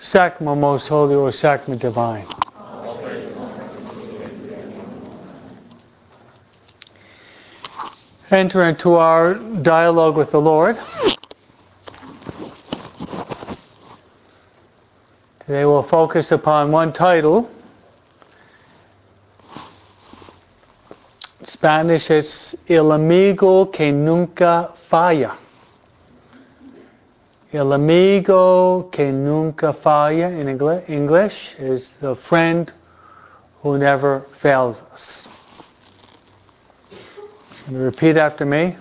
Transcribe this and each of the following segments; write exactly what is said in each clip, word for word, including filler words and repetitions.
Sacrament most holy, or sacrament divine. Enter into our dialogue with the Lord. Today we'll focus upon one title. In Spanish it's El amigo que nunca falla. El amigo que nunca falla in English is the friend who never fails us. Can you repeat after me?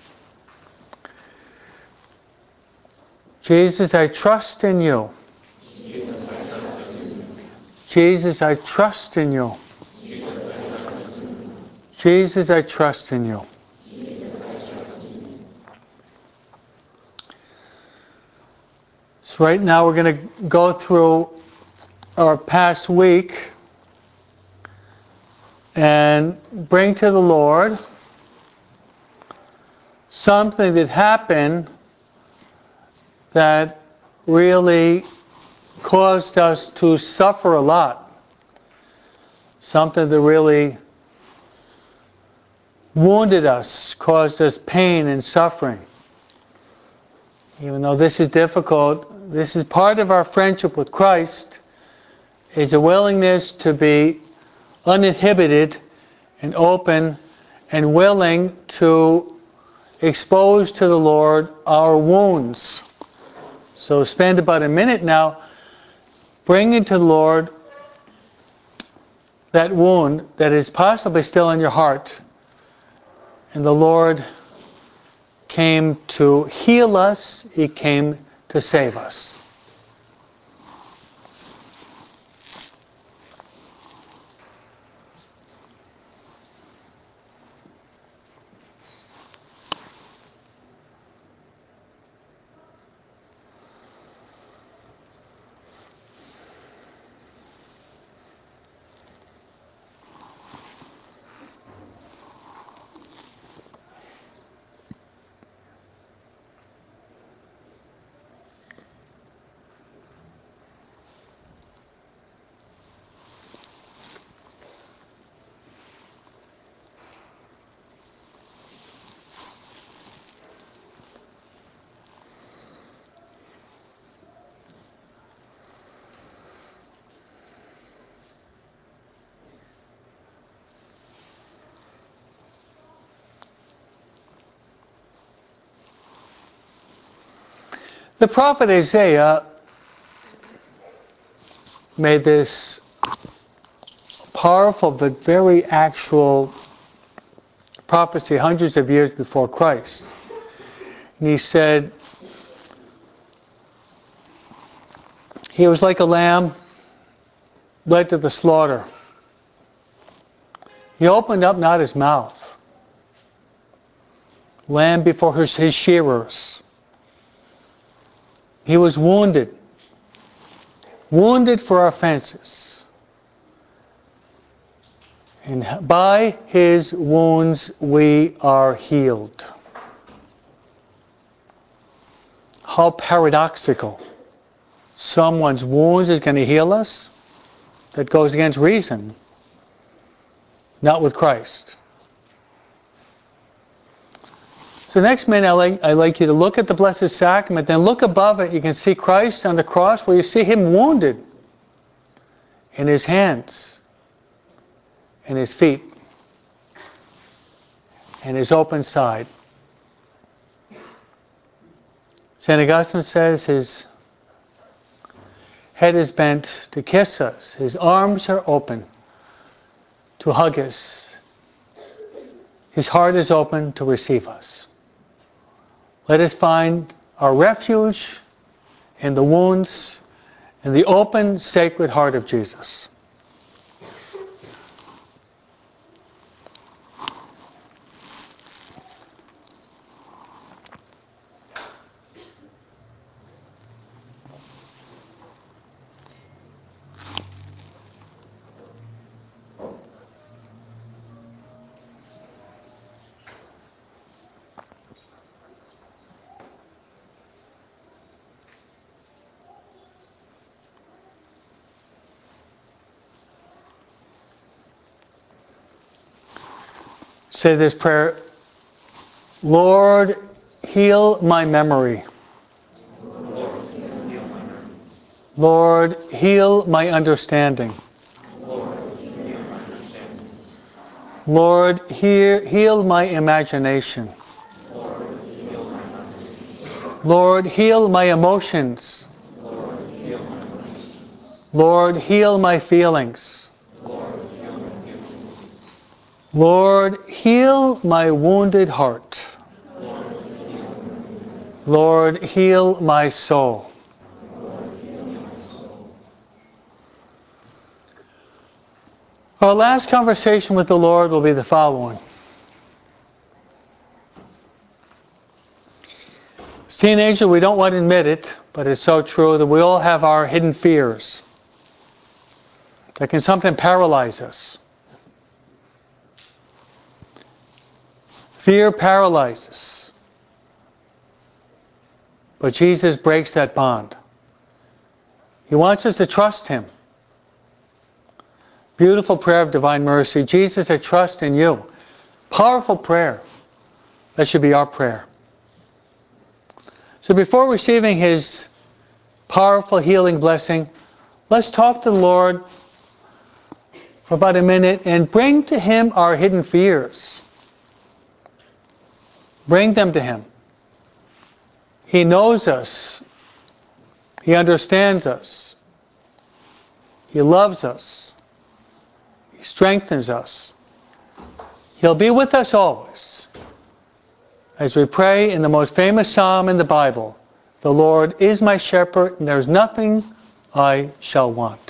Jesus, I trust in you. Jesus, I trust in you. Jesus, I trust in you. So right now we're going to go through our past week and bring to the Lord something that happened that really caused us to suffer a lot. Something that really wounded us, caused us pain and suffering. Even though this is difficult, this is part of our friendship with Christ, is a willingness to be uninhibited and open and willing to expose to the Lord our wounds. So spend about a minute now bringing to the Lord that wound that is possibly still in your heart. And the Lord came to heal us. He came to save us. The prophet Isaiah made this powerful but very actual prophecy hundreds of years before Christ. And he said, he was like a lamb led to the slaughter. He opened up not his mouth. Lamb before his, his shearers. He was wounded. Wounded for our offenses. And by his wounds we are healed. How paradoxical. Someone's wounds is going to heal us? That goes against reason. Not with Christ. So next minute, I'd like, I'd like you to look at the Blessed Sacrament, then look above it. You can see Christ on the cross where you see him wounded in his hands, in his feet, and his open side. Saint Augustine says his head is bent to kiss us. His arms are open to hug us. His heart is open to receive us. Let us find our refuge in the wounds, in the open, sacred heart of Jesus. Say this prayer. Lord, heal my memory. Lord, heal my understanding. Lord, heal, heal my imagination. Lord, heal my emotions. Lord, heal my feelings. Lord, heal my wounded heart. Lord, heal my soul. Our last conversation with the Lord will be the following. As teenagers, we don't want to admit it, but it's so true that we all have our hidden fears that can sometimes paralyze us. Fear paralyzes. But Jesus breaks that bond. He wants us to trust Him. Beautiful prayer of divine mercy. Jesus, I trust in you. Powerful prayer. That should be our prayer. So before receiving His powerful healing blessing, let's talk to the Lord for about a minute and bring to Him our hidden fears. Bring them to Him. He knows us. He understands us. He loves us. He strengthens us. He'll be with us always. As we pray in the most famous psalm in the Bible, the Lord is my shepherd, and there's nothing I shall want.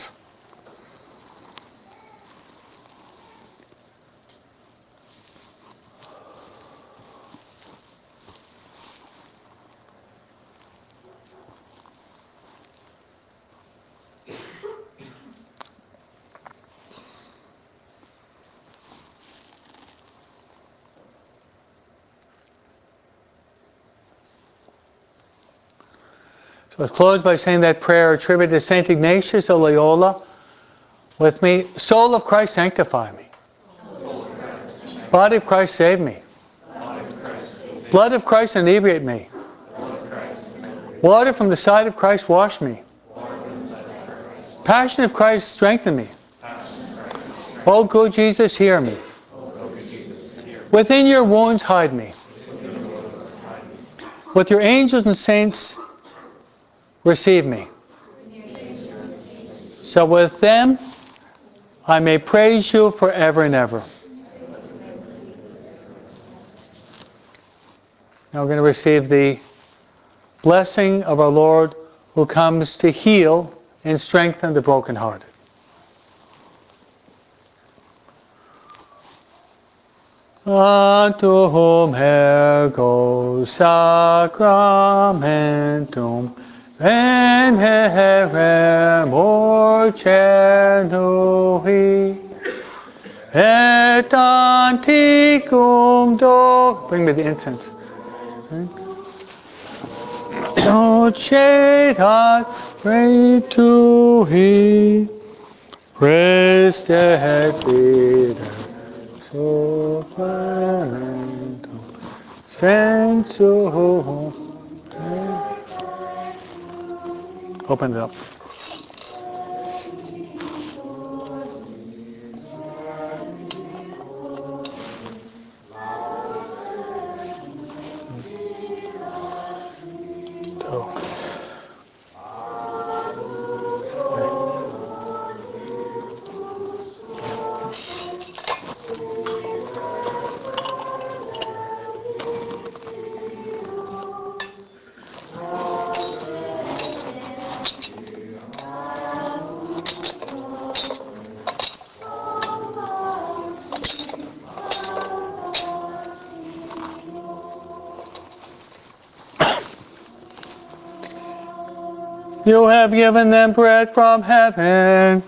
So let's close by saying that prayer attributed to Saint Ignatius of Loyola. With me, soul of Christ, sanctify me. Body of Christ, save me. Blood of Christ, inebriate me. Water from the side of Christ, wash me. Passion of Christ, strengthen me. O good Jesus, hear me. Within your wounds, hide me. With your angels and saints, receive me. So with them, I may praise you forever and ever. Now we're going to receive the blessing of our Lord who comes to heal and strengthen the brokenhearted. Unto whom ergo sacramentum veneremur cenui et anticum do. Bring me the incense. Cedat retui Christe et Fide Sufferentum Sensuum. Open it up. You have given them bread from heaven.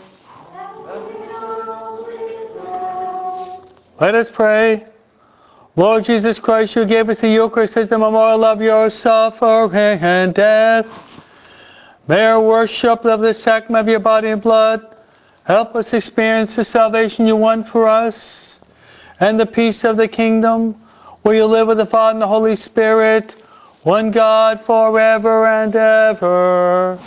Let us pray. Lord Jesus Christ, you gave us the Eucharist as the memorial of your suffering and death. May our worship of the sacrament of your body and blood help us experience the salvation you won for us, and the peace of the kingdom, where you live with the Father and the Holy Spirit, one God forever and ever.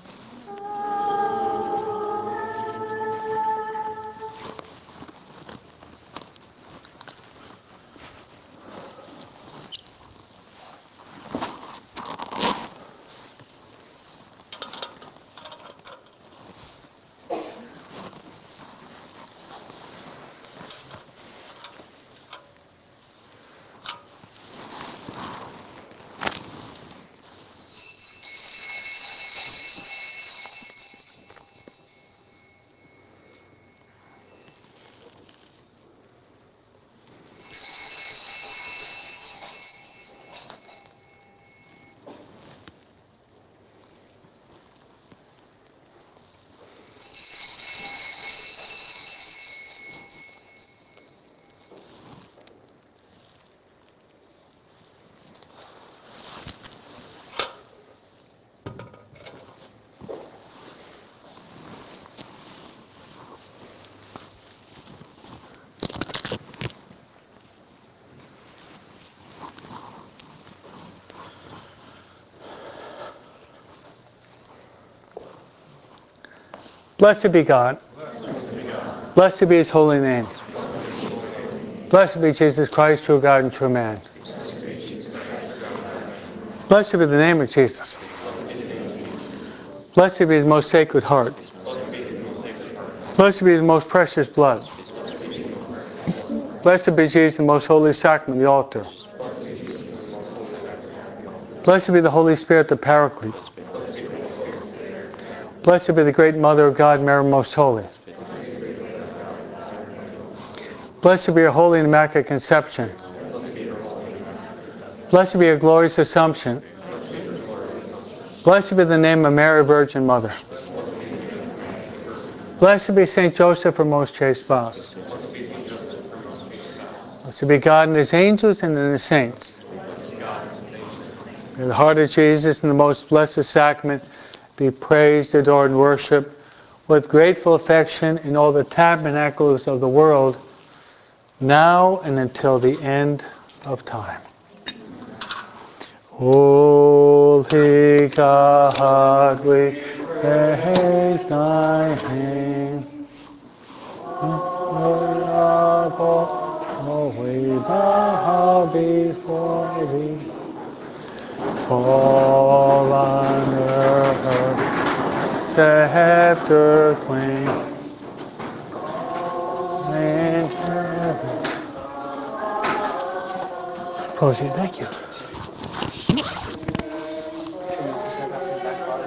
Blessed be God. Blessed be His holy name. Blessed be Jesus Christ, true God and true man. Blessed be the name of Jesus. Blessed be His most sacred heart. Blessed be His most precious blood. Blessed be Jesus, the most holy sacrament, the altar. Blessed be the Holy Spirit, the Paraclete. Blessed be the great Mother of God, Mary Most Holy. Blessed be your holy and immaculate conception. Blessed be your glorious Assumption. Blessed be the name of Mary, Virgin Mother. Blessed be Saint Joseph, her most chaste spouse. Blessed be God and His angels and in His saints. May the heart of Jesus in the most blessed sacrament be praised, adored, and worshipped with grateful affection in all the tabernacles of the world, now and until the end of time. Holy God, we praise Thy name. Oh, we bow before Thee. All on earth, scepter cling, in heaven. Proceed, thank you.